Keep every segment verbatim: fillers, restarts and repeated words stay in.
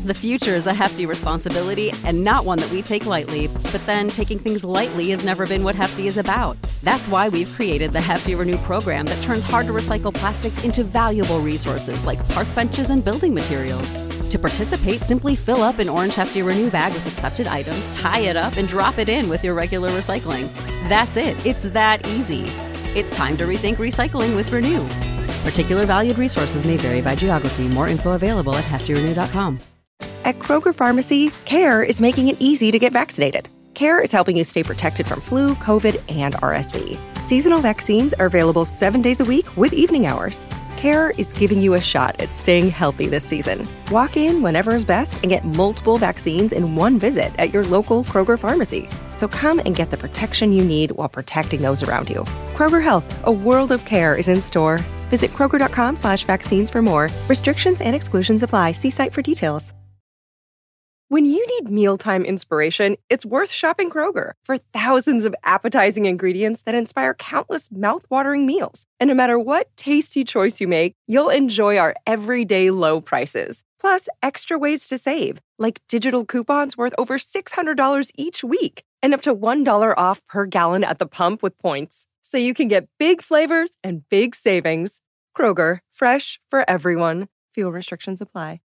The future is a hefty responsibility and not one that we take lightly, but then taking things lightly has never been what Hefty is about. That's why we've created the Hefty Renew program that turns hard-to-recycle plastics into valuable resources like park benches and building materials. To participate, simply fill up an orange Hefty Renew bag with accepted items, tie it up, and drop it in with your regular recycling. That's it. It's that easy. It's time to rethink recycling with Renew. Particular valued resources may vary by geography. More info available at hefty renew dot com. At Kroger Pharmacy, CARE is making it easy to get vaccinated. CARE is helping you stay protected from flu, COVID, and R S V. Seasonal vaccines are available seven days a week with evening hours. CARE is giving you a shot at staying healthy this season. Walk in whenever is best and get multiple vaccines in one visit at your local Kroger Pharmacy. So come and get the protection you need while protecting those around you. Kroger Health, a world of care is in store. Visit kroger.com slash vaccines for more. Restrictions and exclusions apply. See site for details. When you need mealtime inspiration, it's worth shopping Kroger for thousands of appetizing ingredients that inspire countless mouth-watering meals. And no matter what tasty choice you make, you'll enjoy our everyday low prices. Plus, extra ways to save, like digital coupons worth over six hundred dollars each week and up to one dollar off per gallon at the pump with points. So you can get big flavors and big savings. Kroger, fresh for everyone. Fuel restrictions apply.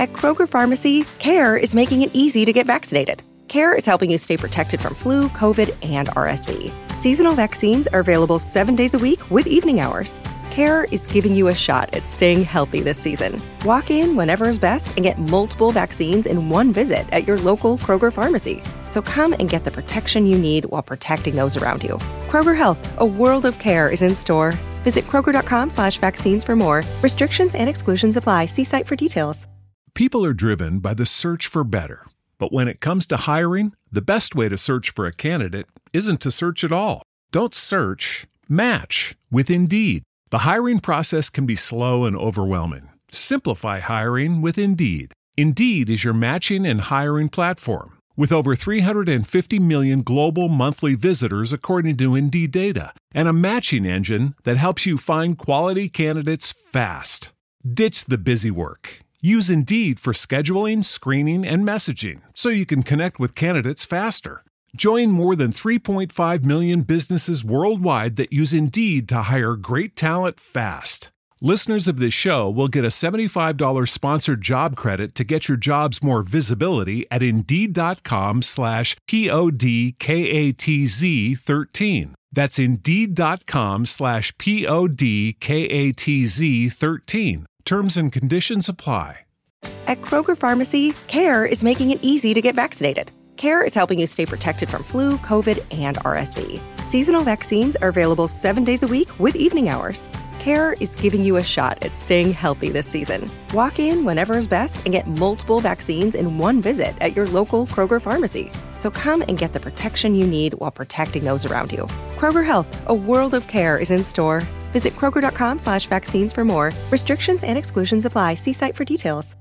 At Kroger Pharmacy, CARE is making it easy to get vaccinated. CARE is helping you stay protected from flu, COVID, and R S V. Seasonal vaccines are available seven days a week with evening hours. CARE is giving you a shot at staying healthy this season. Walk in whenever is best and get multiple vaccines in one visit at your local Kroger pharmacy. So come and get the protection you need while protecting those around you. Kroger Health, a world of care is in store. Visit kroger.com slash vaccines for more. Restrictions and exclusions apply. See site for details. People are driven by the search for better. But when it comes to hiring, the best way to search for a candidate isn't to search at all. Don't search, match with Indeed. The hiring process can be slow and overwhelming. Simplify hiring with Indeed. Indeed is your matching and hiring platform. With over three hundred fifty million global monthly visitors according to Indeed data, and a matching engine that helps you find quality candidates fast. Ditch the busy work. Use Indeed for scheduling, screening, and messaging so you can connect with candidates faster. Join more than three point five million businesses worldwide that use Indeed to hire great talent fast. Listeners of this show will get a seventy-five dollars sponsored job credit to get your jobs more visibility at Indeed.com slash P-O-D-K-A-T-Z 13. That's Indeed.com slash P-O-D-K-A-T-Z 13. Terms and conditions apply. At Kroger Pharmacy, CARE is making it easy to get vaccinated. CARE is helping you stay protected from flu, COVID, and R S V. Seasonal vaccines are available seven days a week with evening hours. CARE is giving you a shot at staying healthy this season. Walk in whenever is best and get multiple vaccines in one visit at your local Kroger pharmacy. So come and get the protection you need while protecting those around you. Kroger Health, a world of care is in store. Visit kroger.com slash vaccines for more. Restrictions and exclusions apply. See site for details.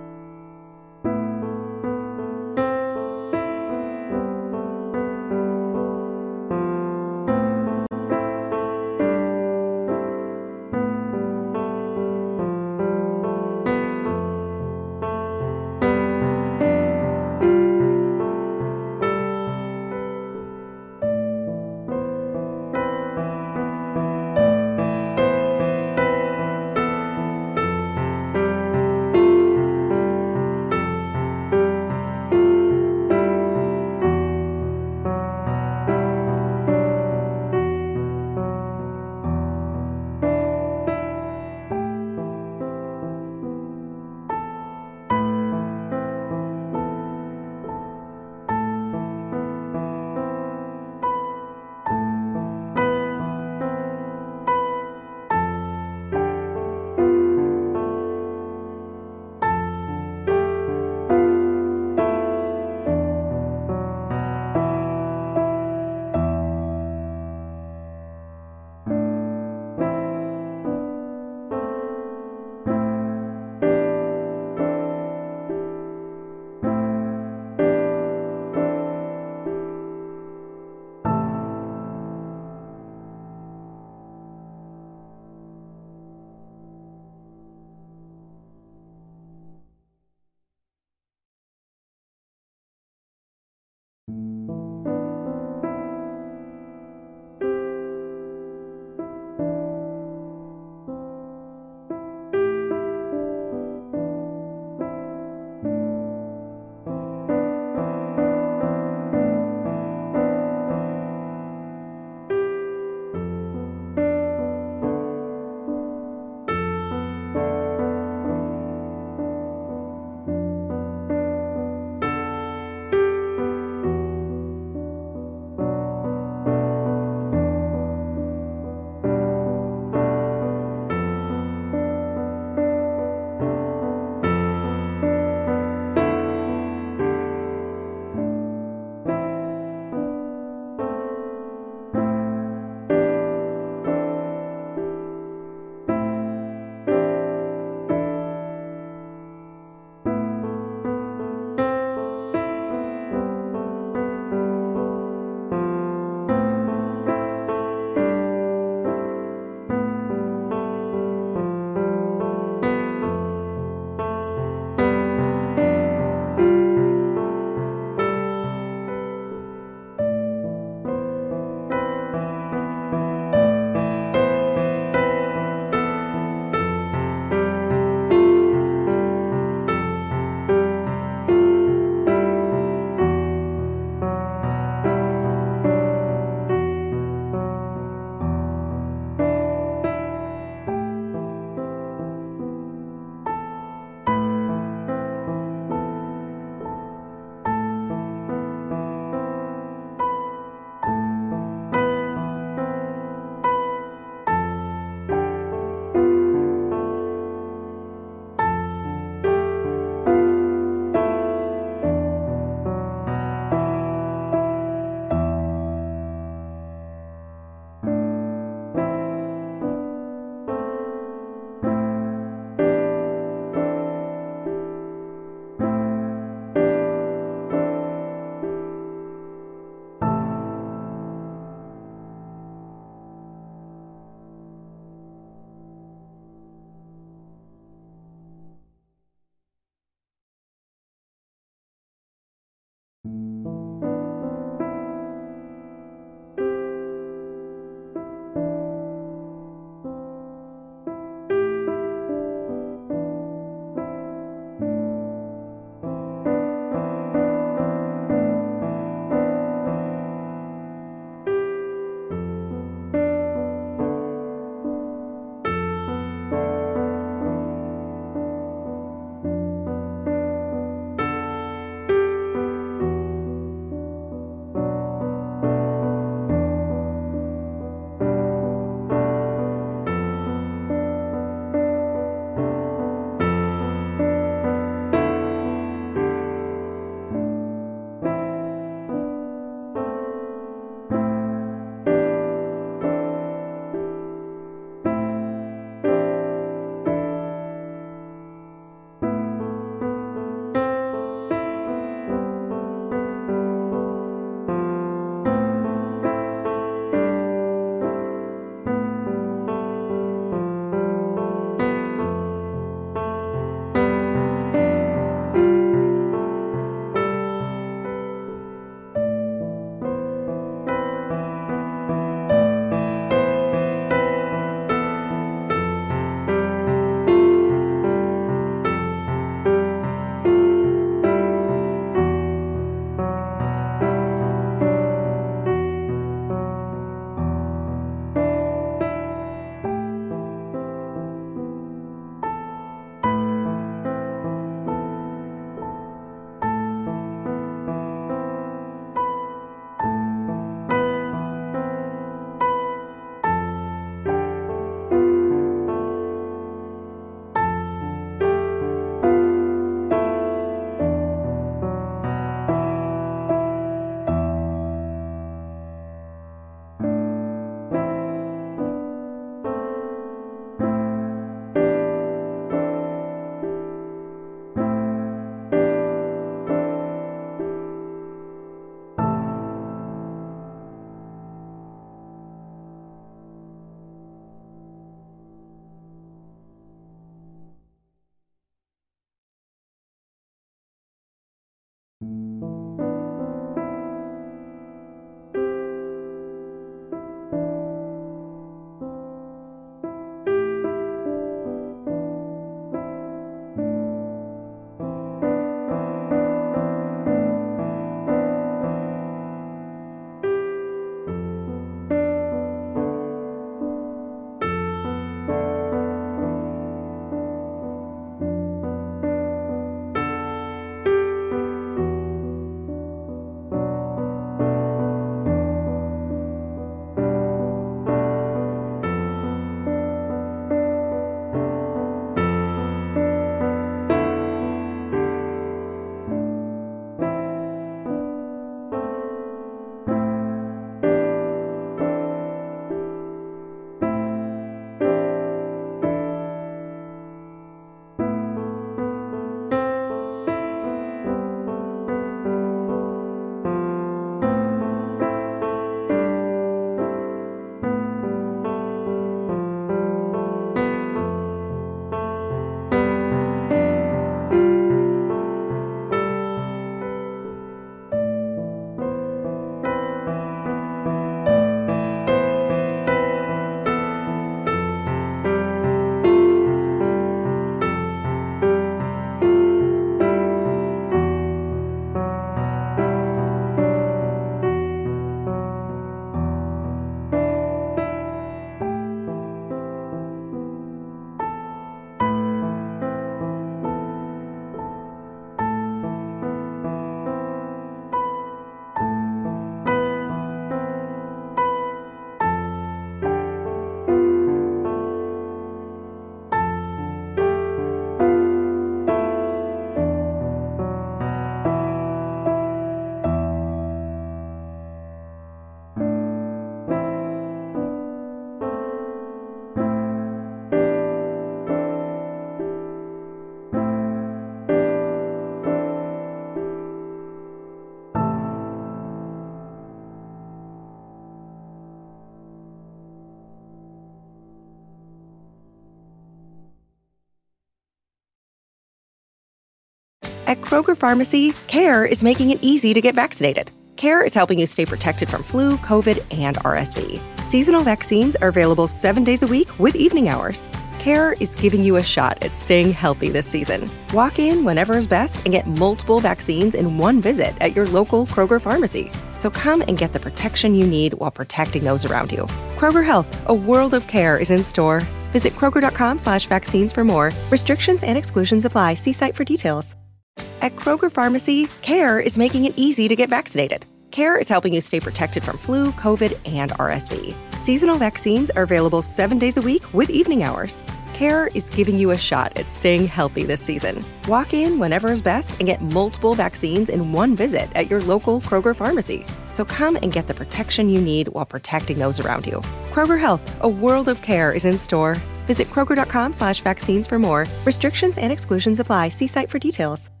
At Kroger Pharmacy, CARE is making it easy to get vaccinated. CARE is helping you stay protected from flu, COVID, and R S V. Seasonal vaccines are available seven days a week with evening hours. CARE is giving you a shot at staying healthy this season. Walk in whenever is best and get multiple vaccines in one visit at your local Kroger pharmacy. So come and get the protection you need while protecting those around you. Kroger Health, a world of care, is in store. Visit Kroger.com slash vaccines for more. Restrictions and exclusions apply. See site for details. At Kroger Pharmacy, CARE is making it easy to get vaccinated. CARE is helping you stay protected from flu, COVID, and R S V. Seasonal vaccines are available seven days a week with evening hours. CARE is giving you a shot at staying healthy this season. Walk in whenever is best and get multiple vaccines in one visit at your local Kroger pharmacy. So come and get the protection you need while protecting those around you. Kroger Health, a world of care, is in store. Visit Kroger.com slash vaccines for more. Restrictions and exclusions apply. See site for details.